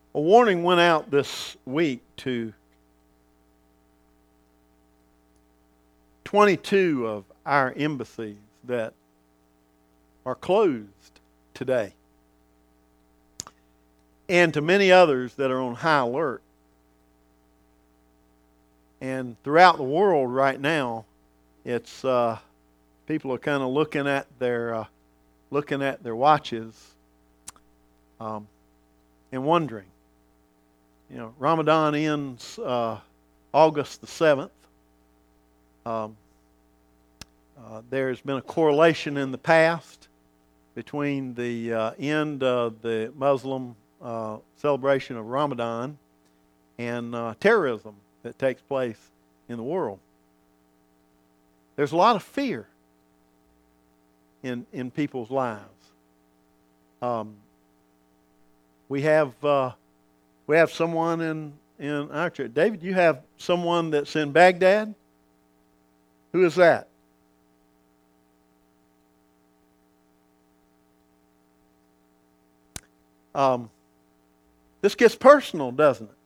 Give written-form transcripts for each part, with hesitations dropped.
A warning went out this week to 22 of our embassies that are closed today, and to many others that are on high alert. And throughout the world right now, it's people are kind of looking at their watches and wondering. You know, Ramadan ends August the 7th. There's been a correlation in the past between the end of the Muslim celebration of Ramadan and terrorism that takes place in the world. There's a lot of fear in people's lives. We have someone in our church. David, you have someone that's in Baghdad? Who is that? This gets personal, doesn't it?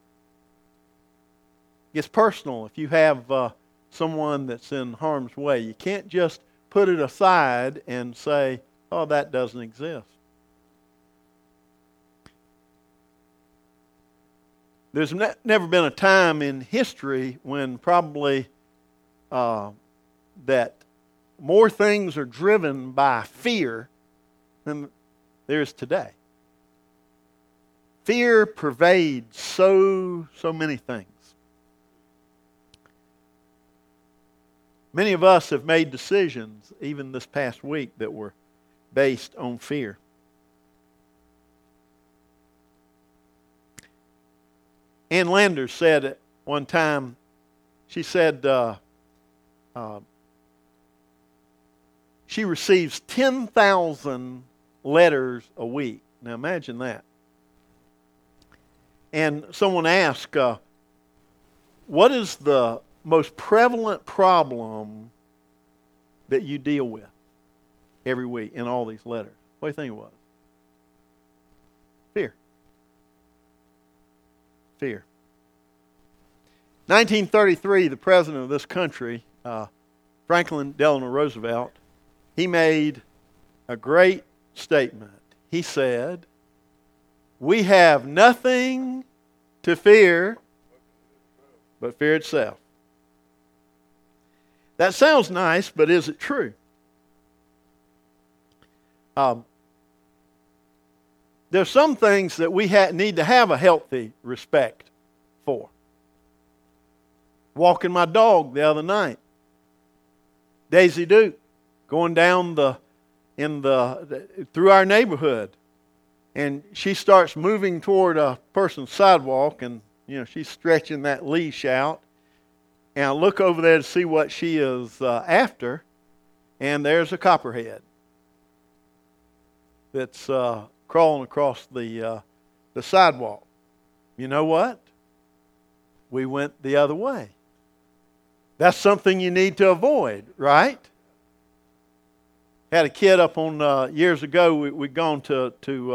It gets personal if you have someone that's in harm's way. You can't just put it aside and say, oh, that doesn't exist. There's never been a time in history when probably that more things are driven by fear than there is today. Fear pervades so many things. Many of us have made decisions, even this past week, that were based on fear. Ann Landers said at one time, she said she receives 10,000 letters a week. Now imagine that. And someone asked, what is the most prevalent problem that you deal with every week in all these letters? What do you think it was? Fear. Fear. 1933, the president of this country, Franklin Delano Roosevelt, he made a great statement. He said, "We have nothing to fear but fear itself." That sounds nice, but is it true? There's some things that we need to have a healthy respect for. Walking my dog the other night, Daisy Duke, going down through our neighborhood, and she starts moving toward a person's sidewalk, and she's stretching that leash out. And I look over there to see what she is after, and there's a copperhead that's crawling across the sidewalk. You know what? We went the other way. That's something you need to avoid, right? Had a kid up on years ago. We'd gone to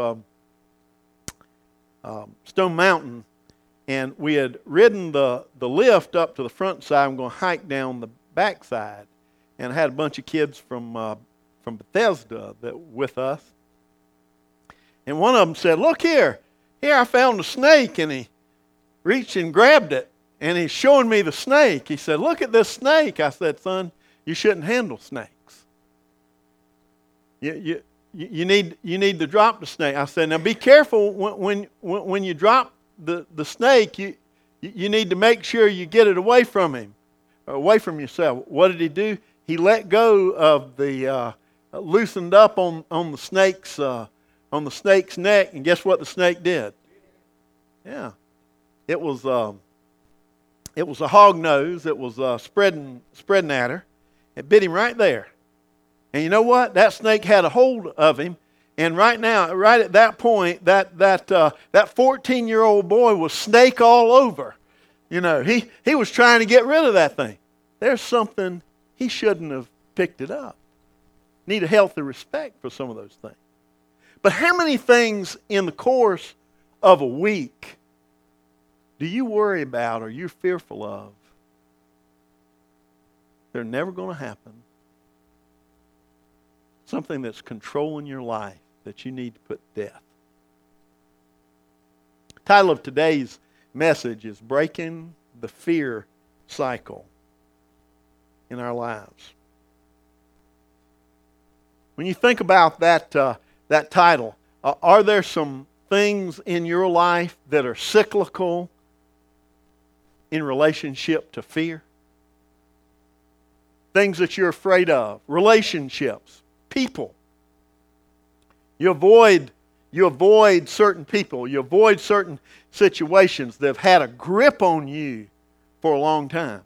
Stone Mountain. And we had ridden the lift up to the front side. I'm going to hike down the back side. And I had a bunch of kids from Bethesda that were with us. And one of them said, "Look here. Here I found a snake." And he reached and grabbed it. And he's showing me the snake. He said, "Look at this snake." I said, "Son, you shouldn't handle snakes. You need to drop the snake." I said, "Now be careful when you drop the snake, you need to make sure you get it away from him, away from yourself." What did he do? He let go of the, loosened up on the snake's neck, and guess what the snake did? Yeah, it was a hog nose. It was spreading at her. It bit him right there, and you know what? That snake had a hold of him. And right now, right at that point, that 14-year-old boy was snake all over. He was trying to get rid of that thing. There's something he shouldn't have picked it up. Need a healthy respect for some of those things. But how many things in the course of a week do you worry about or you're fearful of, they're never going to happen. Something that's controlling your life that you need to put to death. The title of today's message is Breaking the Fear Cycle in Our Lives. When you think about that title, are there some things in your life that are cyclical in relationship to fear? Things that you're afraid of, relationships, people. You avoid certain people. You avoid certain situations that have had a grip on you for a long time.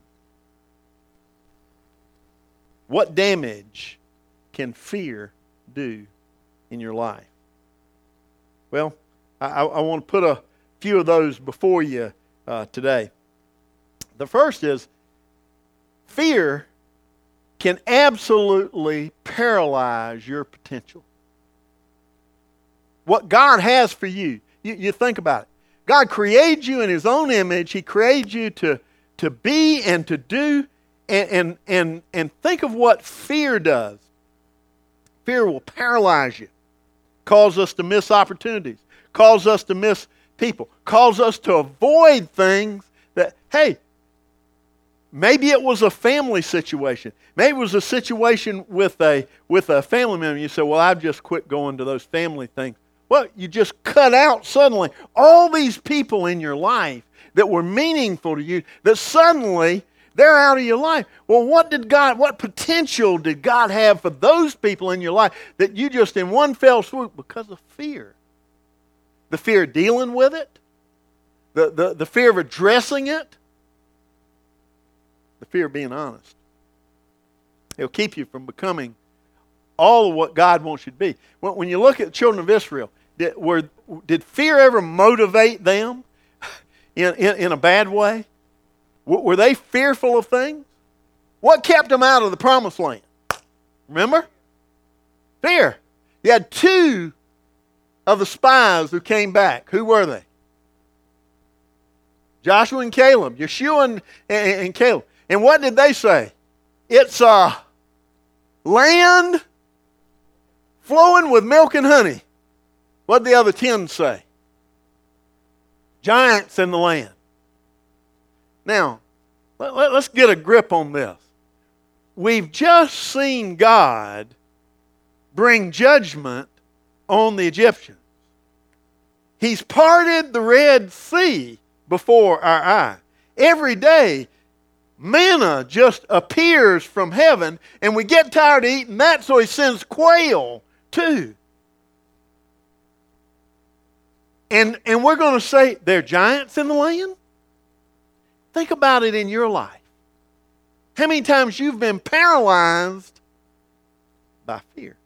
What damage can fear do in your life? Well, I want to put a few of those before you today. The first is fear can absolutely paralyze your potential. What God has for you, you think about it. God created you in His own image. He created you to be and to do. And think of what fear does. Fear will paralyze you, cause us to miss opportunities, cause us to miss people, cause us to avoid things that, hey, maybe it was a family situation. Maybe it was a situation with a family member. You say, well, I've just quit going to those family things. Well, you just cut out suddenly all these people in your life that were meaningful to you, that suddenly they're out of your life. Well, what potential did God have for those people in your life that you just in one fell swoop because of fear? The fear of dealing with it, the fear of addressing it, the fear of being honest. It'll keep you from becoming all of what God wants you to be. When you look at the children of Israel, did fear ever motivate them in a bad way? Were they fearful of things? What kept them out of the promised land? Remember? Fear. You had two of the spies who came back. Who were they? Joshua and Caleb. Yeshua and Caleb. And what did they say? It's a land flowing with milk and honey. What did the other 10 say? Giants in the land. Now, let's get a grip on this. We've just seen God bring judgment on the Egyptians. He's parted the Red Sea before our eye. Every day, manna just appears from heaven, and we get tired of eating that, so He sends quail too. And we're going to say, there are giants in the land? Think about it in your life. How many times you've been paralyzed by fear?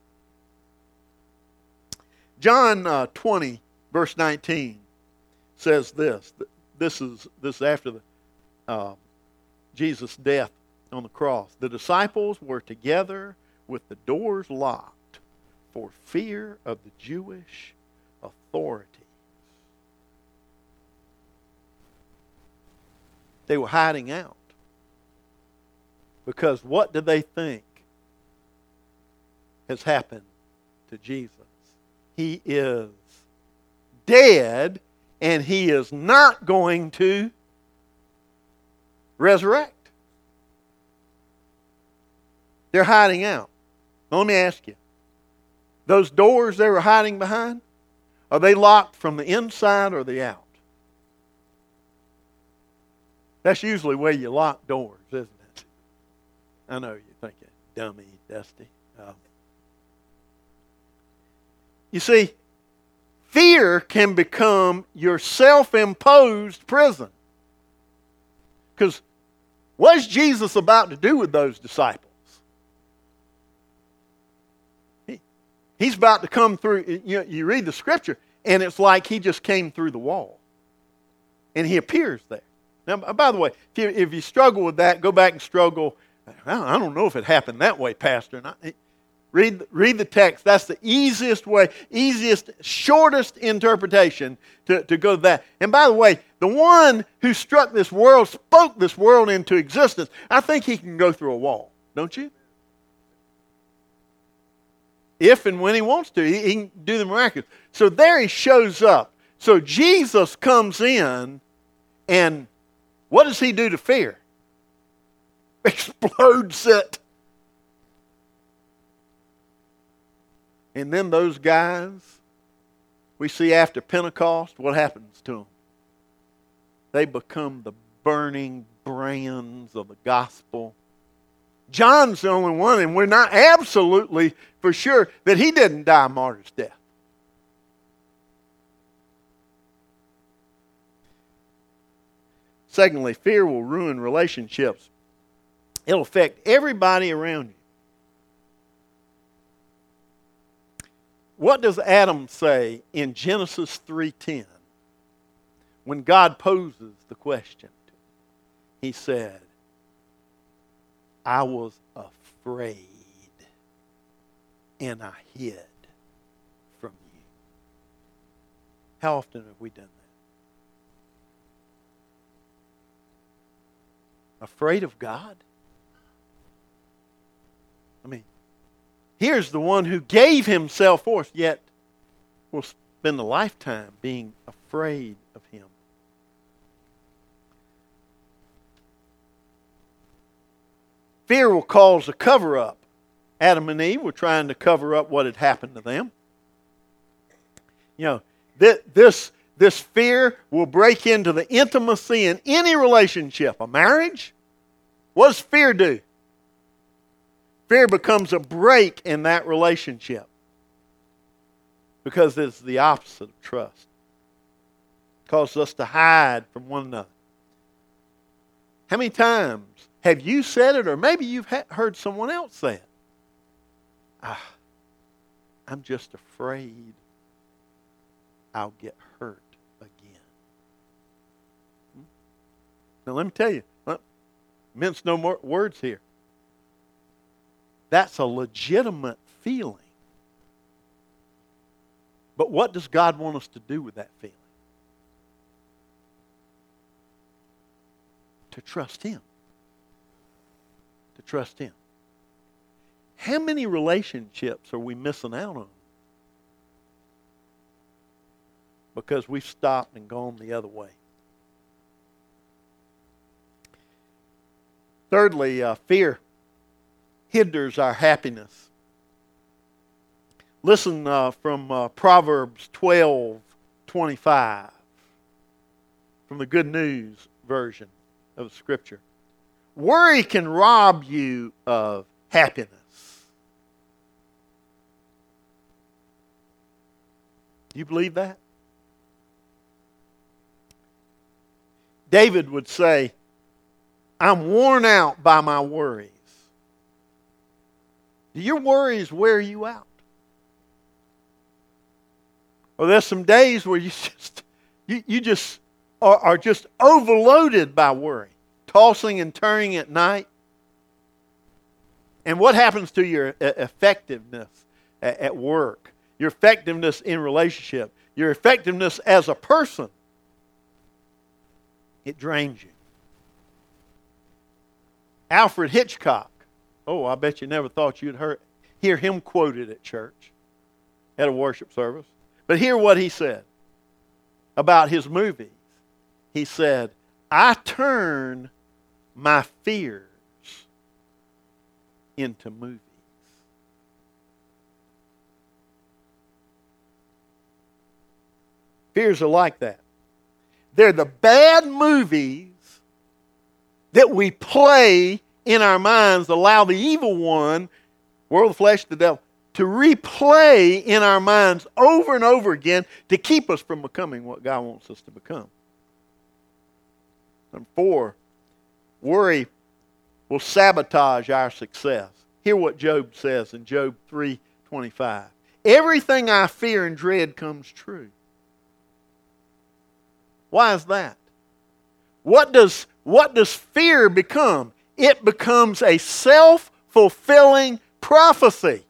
John 20, verse 19 says this. This is after Jesus' death on the cross. The disciples were together with the doors locked for fear of the Jewish authorities. They were hiding out. Because what do they think has happened to Jesus? He is dead, and He is not going to resurrect. They're hiding out. Now, let me ask you, those doors they were hiding behind, are they locked from the inside or the out? That's usually where you lock doors, isn't it? I know you're thinking, dummy, Dusty. You see, fear can become your self-imposed prison. Because what is Jesus about to do with those disciples? He's about to come through. You read the scripture, and it's like He just came through the wall. And He appears there. Now, by the way, if you struggle with that, go back and struggle. I don't know if it happened that way, Pastor. Read the text. That's the easiest way, shortest interpretation to go to that. And by the way, the one who struck this world, spoke this world into existence, I think he can go through a wall, don't you? If and when he wants to, he can do the miraculous. So there he shows up. So Jesus comes in, and what does he do to fear? Explodes it. And then those guys, we see after Pentecost, what happens to them? They become the burning brands of the gospel. John's the only one, and we're not absolutely for sure that he didn't die a martyr's death. Secondly, fear will ruin relationships. It'll affect everybody around you. What does Adam say in Genesis 3:10 when God poses the question? He said, I was afraid and I hid from you. How often have we done that? Afraid of God? I mean, here's the one who gave himself for us, yet will spend a lifetime being afraid of him. Fear will cause a cover-up. Adam and Eve were trying to cover up what had happened to them. You know, this fear will break into the intimacy in any relationship. A marriage? What does fear do? Fear becomes a break in that relationship because it's the opposite of trust. It causes us to hide from one another. How many times have you said it, or maybe you've heard someone else say it? I'm just afraid I'll get hurt again. Now let me tell you, mince no more words here. That's a legitimate feeling. But what does God want us to do with that feeling? To trust Him. To trust Him. How many relationships are we missing out on? Because we've stopped and gone the other way. Thirdly, fear hinders our happiness. Listen from Proverbs 12:25 from the Good News version of the Scripture. Worry can rob you of happiness. Do you believe that? David would say, I'm worn out by my worries. Do your worries wear you out? Or there's some days where you just are just overloaded by worry, tossing and turning at night. And what happens to your effectiveness at work, your effectiveness in relationship, your effectiveness as a person? It drains you. Alfred Hitchcock. Oh, I bet you never thought you'd hear him quoted at church, at a worship service. But hear what he said about his movies. He said, I turn my fears into movies. Fears are like that. They're the bad movies that we play in our minds, allow the evil one, world, the flesh, the devil, to replay in our minds over and over again to keep us from becoming what God wants us to become. Number 4, worry will sabotage our success. Hear what Job says in Job 3:25. Everything I fear and dread comes true. Why is that? What does fear become? It becomes a self-fulfilling prophecy.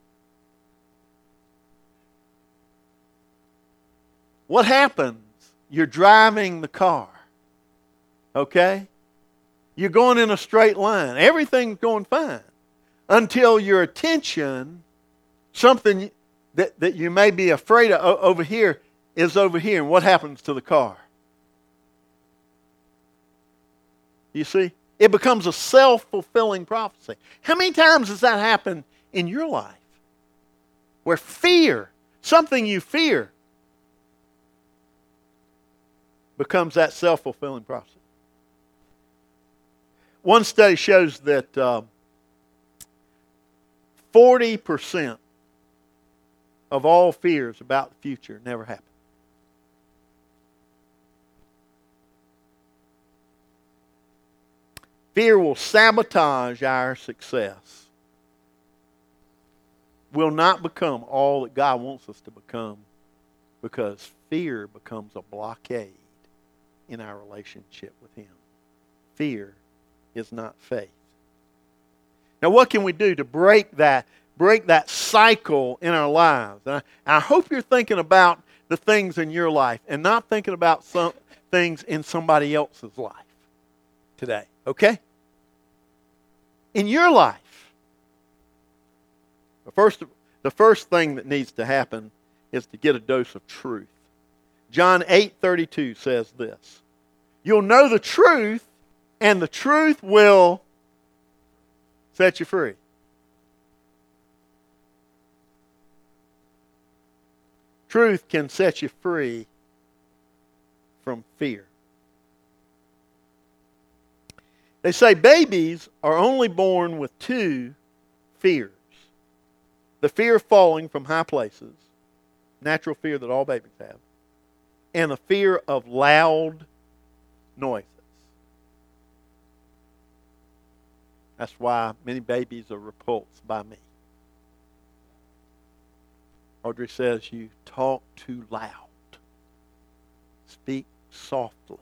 What happens? You're driving the car. Okay? You're going in a straight line. Everything's going fine. Until your attention, something that you may be afraid of over here, is over here. And what happens to the car? You see? It becomes a self-fulfilling prophecy. How many times has that happened in your life? Where fear, something you fear, becomes that self-fulfilling prophecy. One study shows that 40% of all fears about the future never happen. Fear will sabotage our success. Will not become all that God wants us to become, because fear becomes a blockade in our relationship with Him. Fear is not faith. Now, what can we do to break that cycle in our lives? And I hope you're thinking about the things in your life and not thinking about some things in somebody else's life today. Okay? In your life, the first thing that needs to happen is to get a dose of truth. John 8:32 says this: you'll know the truth, and the truth will set you free. Truth can set you free from fear. They say babies are only born with two fears. The fear of falling from high places, natural fear that all babies have, and the fear of loud noises. That's why many babies are repulsed by me. Audrey says, you talk too loud. Speak softly.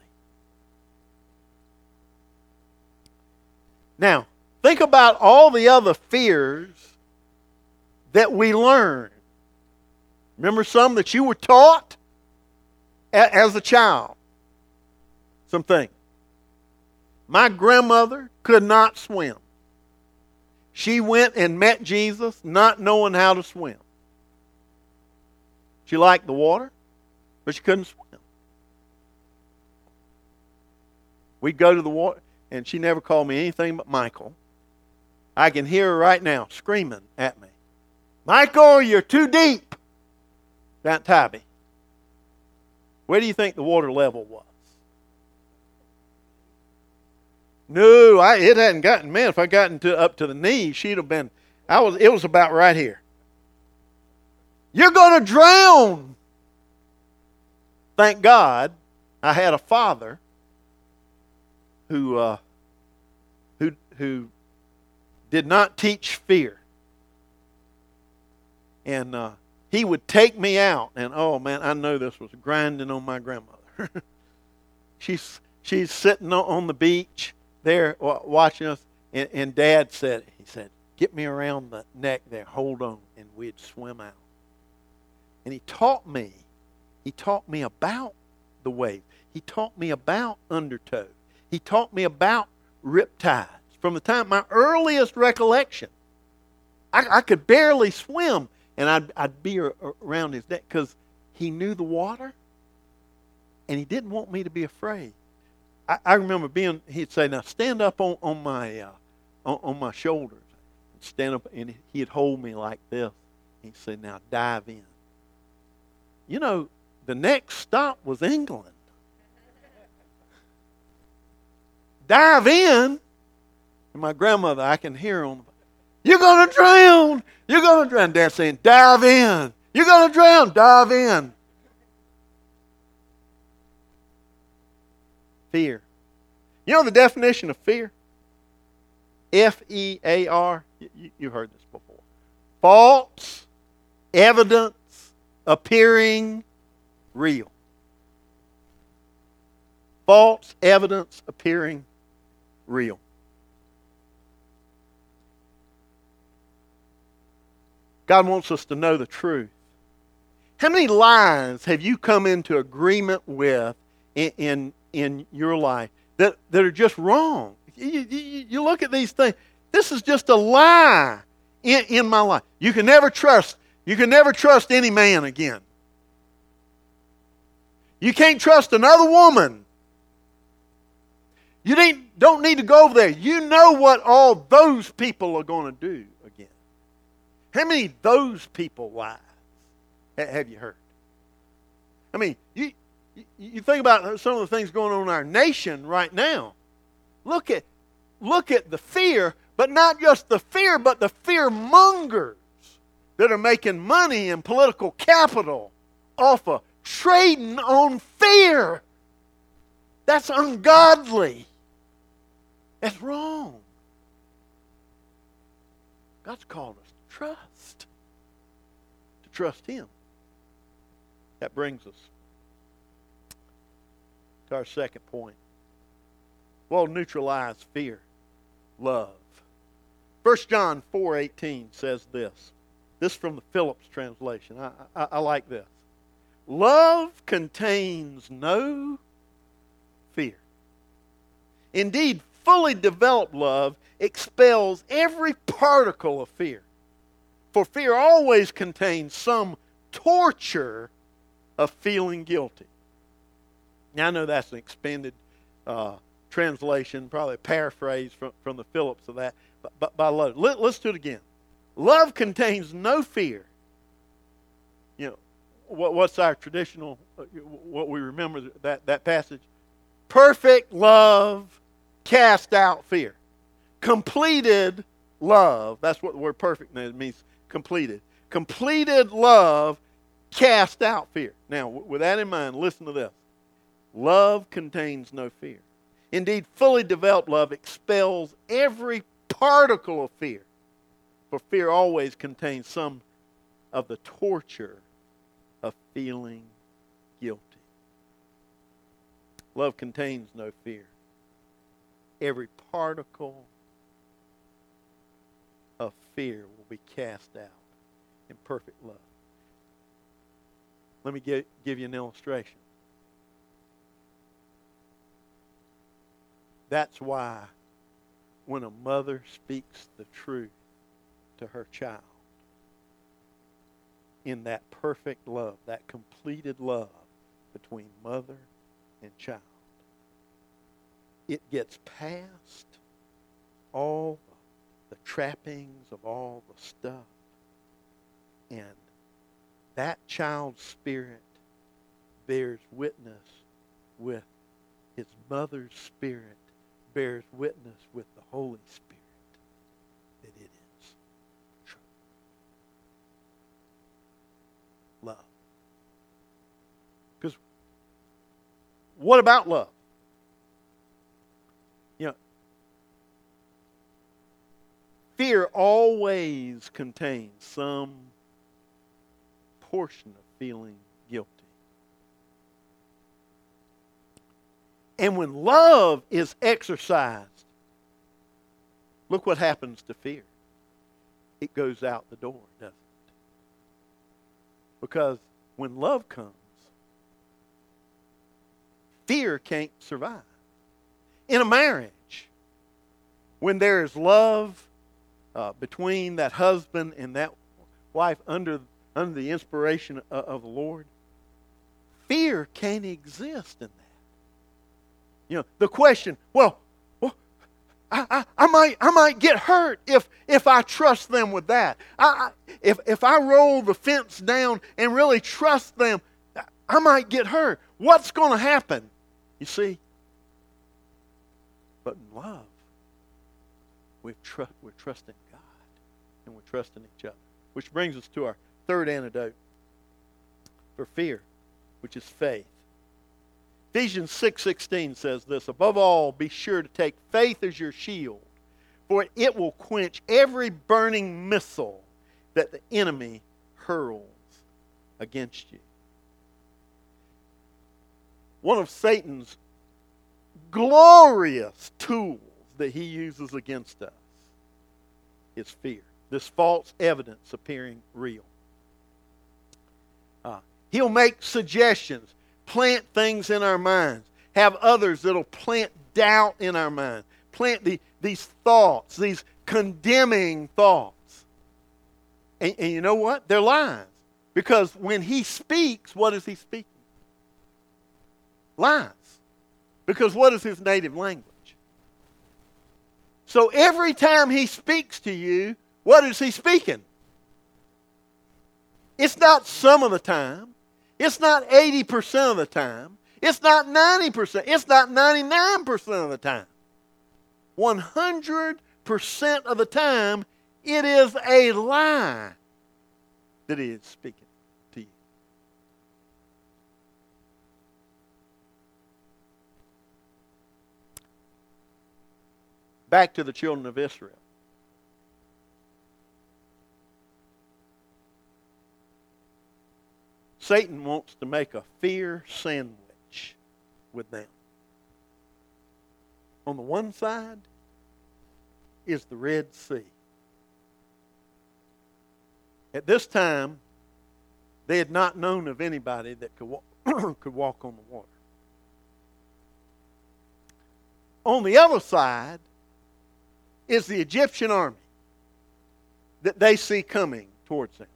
Now, think about all the other fears that we learn. Remember some that you were taught as a child? Some things. My grandmother could not swim. She went and met Jesus not knowing how to swim. She liked the water, but she couldn't swim. We'd go to the water, and she never called me anything but Michael. I can hear her right now screaming at me. Michael, you're too deep. That Tybee. Where do you think the water level was? No, it hadn't gotten, man, if I gotten up to the knees, she'd have been, it was about right here. You're going to drown. Thank God I had a father who did not teach fear. And he would take me out, and oh man, I know this was grinding on my grandmother. She's sitting on the beach there watching us, and Dad said, get me around the neck there, hold on, and we'd swim out. And he taught me about the waves. He taught me about undertow. He taught me about riptides. From the time, my earliest recollection, I could barely swim, and I'd be around his neck because he knew the water, and he didn't want me to be afraid. I remember he'd say, now stand up on my shoulders. Stand up, and he'd hold me like this. He'd say, now dive in. You know, the next stop was England. Dive in. And my grandmother, I can hear her you're going to drown. You're going to drown. Dad saying, dive in. You're going to drown. Dive in. Fear. You know the definition of fear? F-E-A-R. You've heard this before. False evidence appearing real. False evidence appearing real. God wants us to know the truth. How many lies have you come into agreement with in your life that are just wrong. You look at these things. This is just a lie in my life. You can never trust any man again. You can't trust another woman. You don't need to go over there. You know what all those people are going to do again. How many of those people lives have you heard? I mean, you think about some of the things going on in our nation right now. Look at the fear, but not just the fear, but the fear mongers that are making money and political capital off of trading on fear. That's ungodly. That's wrong. God's called us to trust Him. That brings us to our second point. Well, neutralize fear. Love. 1 John 4:18 says this. This from the Phillips translation. I like this. Love contains no fear. Indeed, fully developed love expels every particle of fear. For fear always contains some torture of feeling guilty. Now, I know that's an expanded translation, probably a paraphrase from the Phillips of that, but by love. Let's do it again. Love contains no fear. You know, what's our traditional, what we remember that passage? Perfect love cast out fear. Completed love, that's what the word perfect means, completed. Completed love cast out fear. Now, with that in mind, listen to this. Love contains no fear. Indeed, fully developed love expels every particle of fear. For fear always contains some of the torture of feeling guilty. Love contains no fear. Every particle of fear will be cast out in perfect love. Let me give you an illustration. That's why when a mother speaks the truth to her child, in that perfect love, that completed love between mother and child, it gets past all the trappings of all the stuff, and that child's spirit bears witness with his mother's spirit, bears witness with the Holy Spirit that it is true. Love. Because what about love? You know, fear always contains some portion of feeling guilty. And when love is exercised, look what happens to fear. It goes out the door, doesn't it? Because when love comes, fear can't survive. In a marriage, when there is love between that husband and that wife under the inspiration of the Lord, fear can't exist in that. You know, the question, well, I might get hurt if I trust them with that. If I roll the fence down and really trust them, I might get hurt. What's going to happen? You see? But in love, we're trusting God and we're trusting each other. Which brings us to our third antidote for fear, which is faith. Ephesians 6:16 says this, above all, be sure to take faith as your shield, for it will quench every burning missile that the enemy hurls against you. One of Satan's glorious tools that he uses against us is fear. This false evidence appearing real. He'll make suggestions. plant things in our minds. Have others that'll plant doubt in our mind. Plant these thoughts, these condemning thoughts. And you know what? They're lies. Because when he speaks, what is he speaking? Lies. Because what is his native language? So every time he speaks to you, what is he speaking? It's not some of the time. It's not 80% of the time. It's not 90%. It's not 99% of the time. 100% of the time, it is a lie that he is speaking to you. Back to the children of Israel. Satan wants to make a fear sandwich with them. On the one side is the Red Sea. At this time, they had not known of anybody that could walk on the water. On the other side is the Egyptian army that they see coming towards them.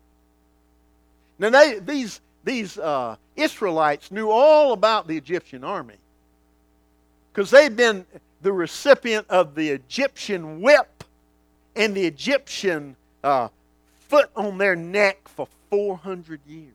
Now, these Israelites knew all about the Egyptian army because they'd been the recipient of the Egyptian whip and the Egyptian foot on their neck for 400 years.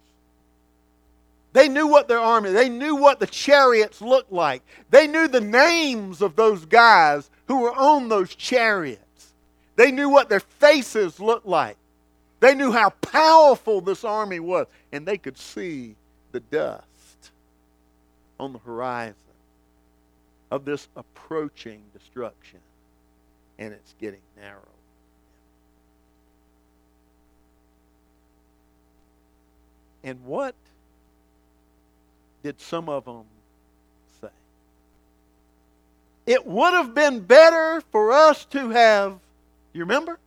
They knew what their army, they knew what the chariots looked like. They knew the names of those guys who were on those chariots. They knew what their faces looked like. They knew how powerful this army was. And they could see the dust on the horizon of this approaching destruction. And it's getting narrow. And what did some of them say? It would have been better for us to have, you remember?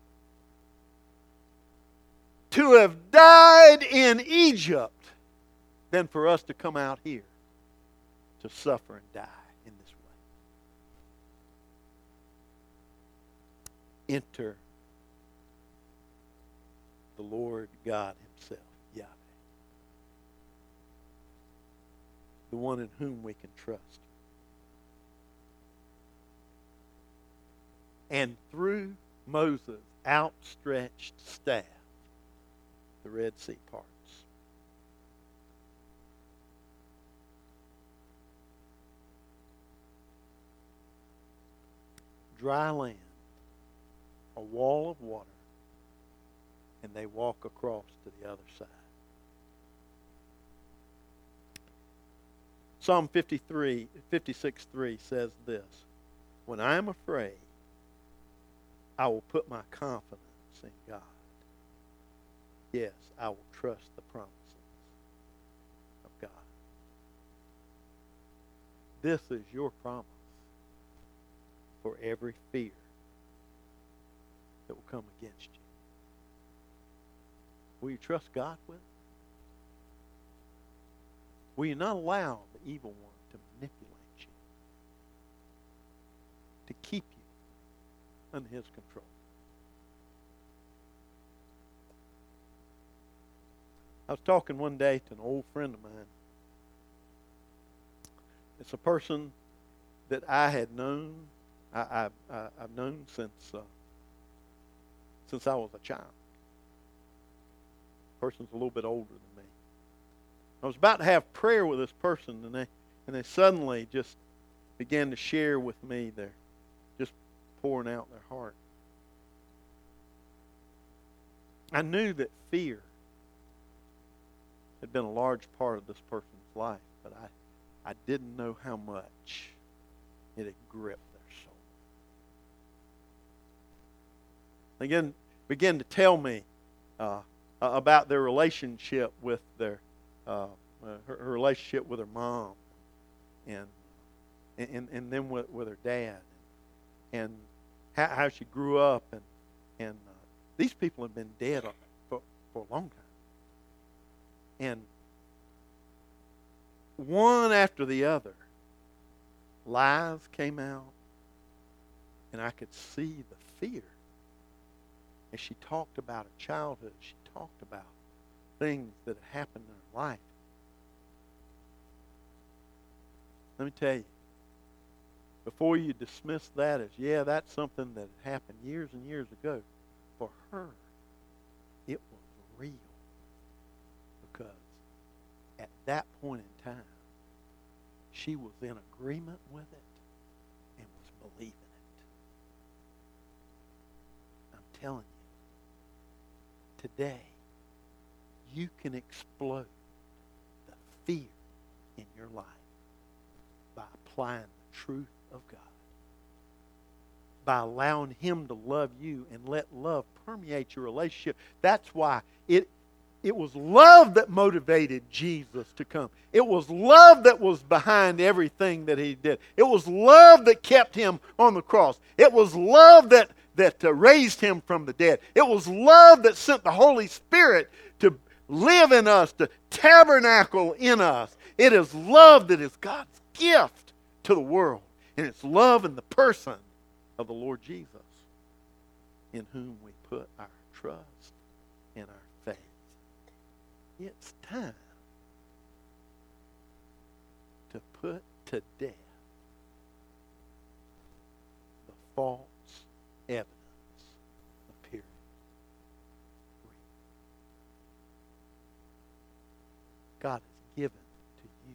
To have died in Egypt than for us to come out here to suffer and die in this way. Enter the Lord God himself, Yahweh. The one in whom we can trust. And through Moses' outstretched staff, the Red Sea parts. Dry land, a wall of water, and they walk across to the other side. Psalm 56:3 says this, when I am afraid, I will put my confidence in God. Yes, I will trust the promises of God. This is your promise for every fear that will come against you. Will you trust God with it? Will you not allow the evil one to manipulate you, to keep you under his control? I was talking one day to an old friend of mine. It's a person that I had known. I've known since I was a child. The person's a little bit older than me. I was about to have prayer with this person, and they suddenly just began to share with me. They're just pouring out their heart. I knew that fear had been a large part of this person's life, but I didn't know how much it had gripped their soul. They began to tell me about their relationship with her relationship with her mom, and then with her dad, and how she grew up, and these people have been dead for a long time. And one after the other, lies came out, and I could see the fear. As she talked about her childhood, she talked about things that had happened in her life. Let me tell you, before you dismiss that as, yeah, that's something that happened years and years ago, for her, it was real. Because at that point in time, she was in agreement with it and was believing it. I'm telling you, today, you can explode the fear in your life by applying the truth of God. By allowing Him to love you and let love permeate your relationship. That's why it was love that motivated Jesus to come. It was love that was behind everything that He did. It was love that kept Him on the cross. It was love that raised Him from the dead. It was love that sent the Holy Spirit to live in us, to tabernacle in us. It is love that is God's gift to the world. And it's love in the person of the Lord Jesus, in whom we put our trust and our faith. It's time to put to death the false evidence appearing real. God has given to you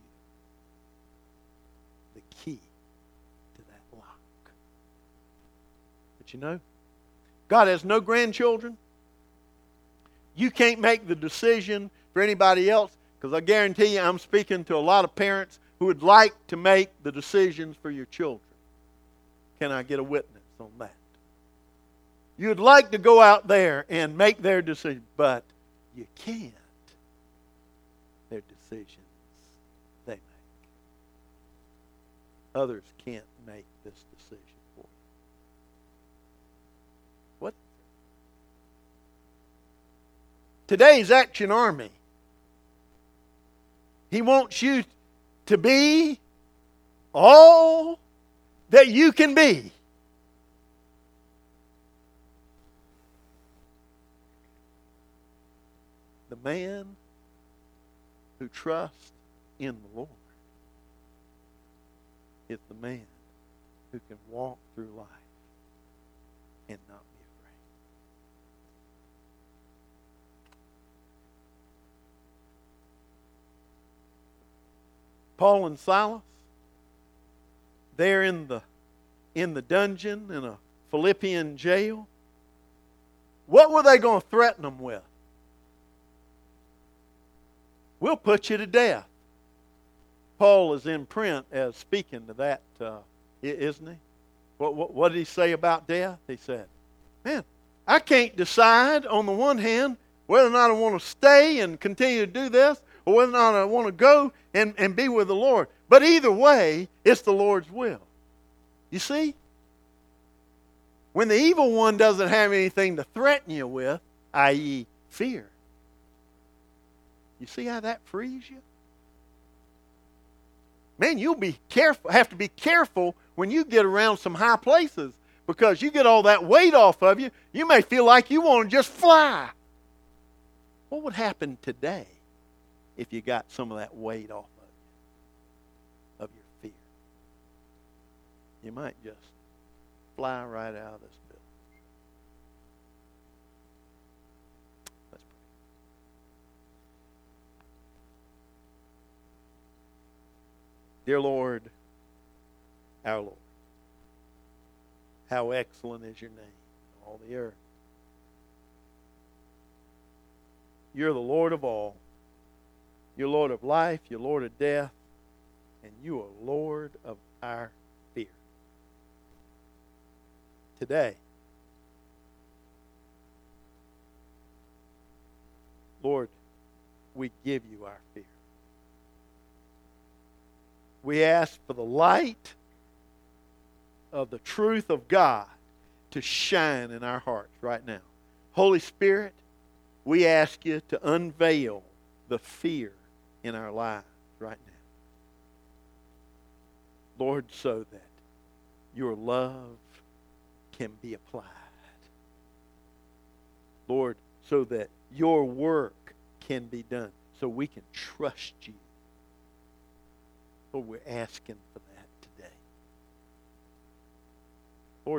the key to that lock. But you know, God has no grandchildren. You can't make the decision for anybody else, because I guarantee you I'm speaking to a lot of parents who would like to make the decisions for your children. Can I get a witness on that? You'd like to go out there and make their decision, but you can't. Their decisions they make. Others can't make this decision for you. What? Today's Action Army, He wants you to be all that you can be. The man who trusts in the Lord is the man who can walk through life and not be afraid. Paul and Silas, they're in the dungeon in a Philippian jail. What were they going to threaten them with? We'll put you to death. Paul is in print as speaking to that, isn't he? What did he say about death? He said, man, I can't decide on the one hand whether or not I want to stay and continue to do this, or whether or not I want to go and be with the Lord. But either way, it's the Lord's will. You see? When the evil one doesn't have anything to threaten you with, i.e. fear, you see how that frees you? Man, you'll be careful, have to be careful when you get around some high places, because you get all that weight off of you, you may feel like you want to just fly. What would happen today if you got some of that weight off of your fear? You might just fly right out of this building. Let's pray. Dear Lord, our Lord, how excellent is your name in all the earth. You're the Lord of all. You're Lord of life, you're Lord of death, and you are Lord of our fear. Today, Lord, we give you our fear. We ask for the light of the truth of God to shine in our hearts right now. Holy Spirit, we ask you to unveil the fear in our lives right now. Lord, so that your love can be applied. Lord, so that your work can be done, so we can trust you. Lord, we're asking for that today. Lord,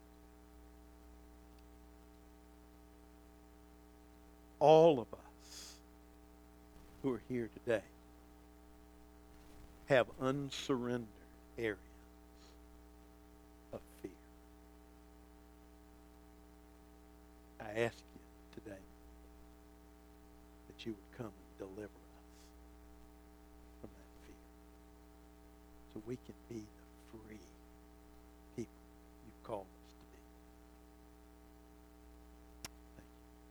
all of us who are here today have unsurrendered areas of fear. I ask you today that you would come and deliver us from that fear, so we can be the free people you've called us to be. Thank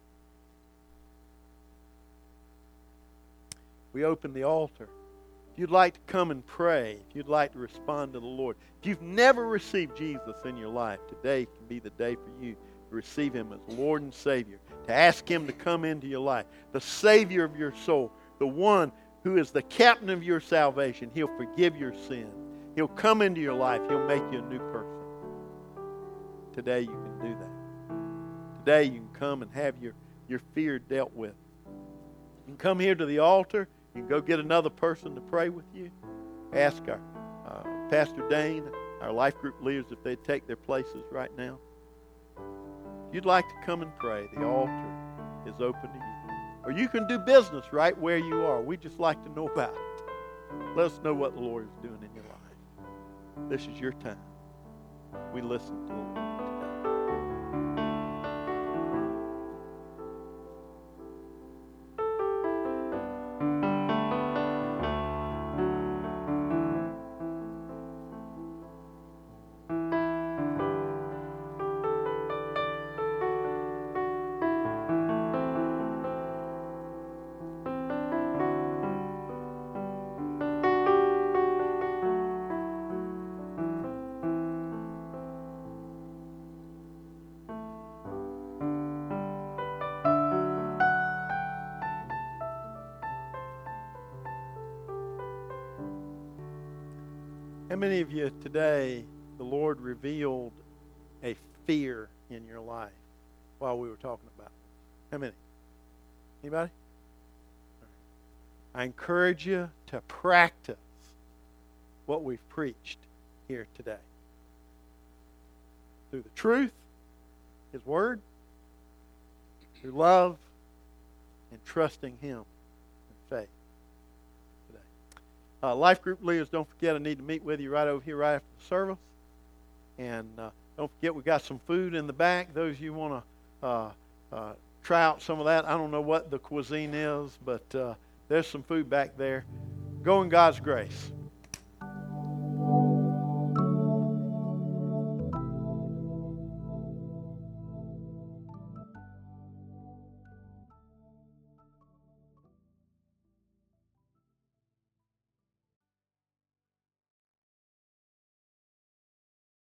you. We open the altar. If you'd like to come and pray, if you'd like to respond to the Lord, if you've never received Jesus in your life, today can be the day for you to receive Him as Lord and Savior, to ask Him to come into your life, the Savior of your soul, the one who is the captain of your salvation. He'll forgive your sin. He'll come into your life. He'll make you a new person. Today you can do that. Today you can come and have your fear dealt with. You can come here to the altar. You can go get another person to pray with you. Ask our Pastor Dane, our life group leaders, if they'd take their places right now. If you'd like to come and pray, the altar is open to you. Or you can do business right where you are. We'd just like to know about it. Let us know what the Lord is doing in your life. This is your time. We listen to the Lord today. How many of you today, the Lord revealed a fear in your life while we were talking about it? How many? Anybody? I encourage you to practice what we've preached here today. Through the truth, His Word, through love, and trusting Him in faith. Life group leaders, don't forget I need to meet with you right over here right after the service. And don't forget we got some food in the back. Those of you want to try out some of that. I don't know what the cuisine is, but there's some food back there. Go in God's grace.